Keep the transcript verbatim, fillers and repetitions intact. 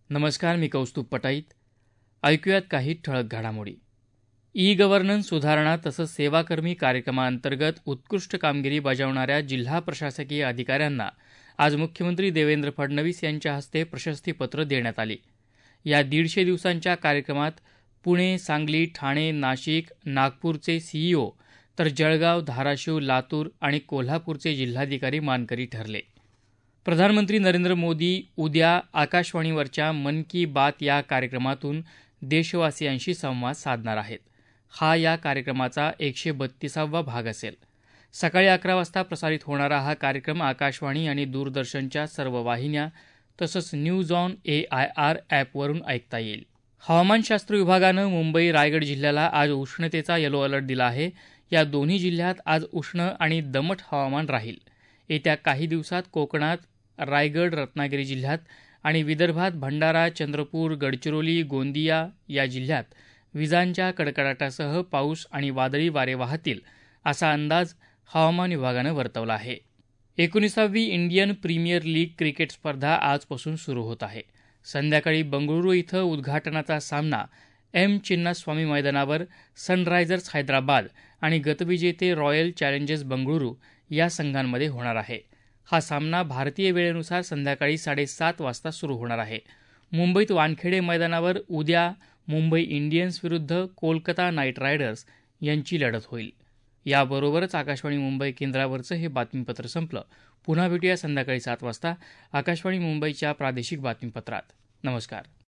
नमस्कार, मी कौस्तुभ पटाईत. ऐकूयात काही ठळक घडामोडी. ई गव्हर्नन्स सुधारणा तसंच सेवाकर्मी कार्यक्रमाअंतर्गत उत्कृष्ट कामगिरी बजावणाऱ्या जिल्हा प्रशासकीय अधिकाऱ्यांना आज मुख्यमंत्री देवेंद्र फडणवीस यांच्या हस्ते प्रशस्तीपत्र देण्यात आली. या दीडशे दिवसांच्या कार्यक्रमात पुणे, सांगली, ठाणे, नाशिक, नागपूरचे सीईओ तर जळगाव, धाराशिव, लातूर आणि कोल्हापूरचे जिल्हाधिकारी मानकरी ठरले. प्रधानमंत्री नरेंद्र मोदी उद्या आकाशवाणीवरच्या मन की बात या कार्यक्रमातून देशवासियांशी संवाद साधणार आहेत. हा या कार्यक्रमाचा एकशे बत्तीसावा भाग असेल. सकाळी अकरा वाजता प्रसारित होणारा हा कार्यक्रम आकाशवाणी आणि दूरदर्शनच्या सर्व वाहिन्या तसंच news on A I R ॲपवरून ऐकता येईल. हवामानशास्त्र विभागानं मुंबई, रायगड जिल्ह्याला आज उष्णतेचा येलो अलर्ट दिला आहे. या दोन्ही जिल्ह्यात आज उष्ण आणि दमट हवामान राहील. येत्या काही दिवसात कोकणात, रायगड, रत्नागिरी जिल्ह्यात आणि विदर्भात भंडारा, चंद्रपूर, गडचिरोली, गोंदिया या जिल्ह्यात विजांच्या कडकडाटासह पाऊस आणि वादळी वारे वाहतील असा अंदाज हवामान विभागानं वर्तवला आहे. एकोणीसावी इंडियन प्रीमियर लीग क्रिकेट स्पर्धा आजपासून सुरू होत आहे. संध्याकाळी बंगळुरू इथं उद्घाटनाचा सामना एम चिन्नास्वामी मैदानावर सनरायझर्स हैदराबाद आणि गतविजेते रॉयल चॅलेंजर्स बंगळुरू या संघांमध्ये होणार आहे. हा सामना भारतीय वेळेनुसार संध्याकाळी साडेसात वाजता सुरू होणार आहे. मुंबईत वानखेडे मैदानावर उद्या मुंबई इंडियन्स विरुद्ध कोलकाता नाईट रायडर्स यांची लढत होईल. याबरोबरच आकाशवाणी मुंबई केंद्रावरचं हे बातमीपत्र संपलं. पुन्हा भेटूया संध्याकाळी सात वाजता आकाशवाणी मुंबईच्या प्रादेशिक बातमीपत्रात. नमस्कार.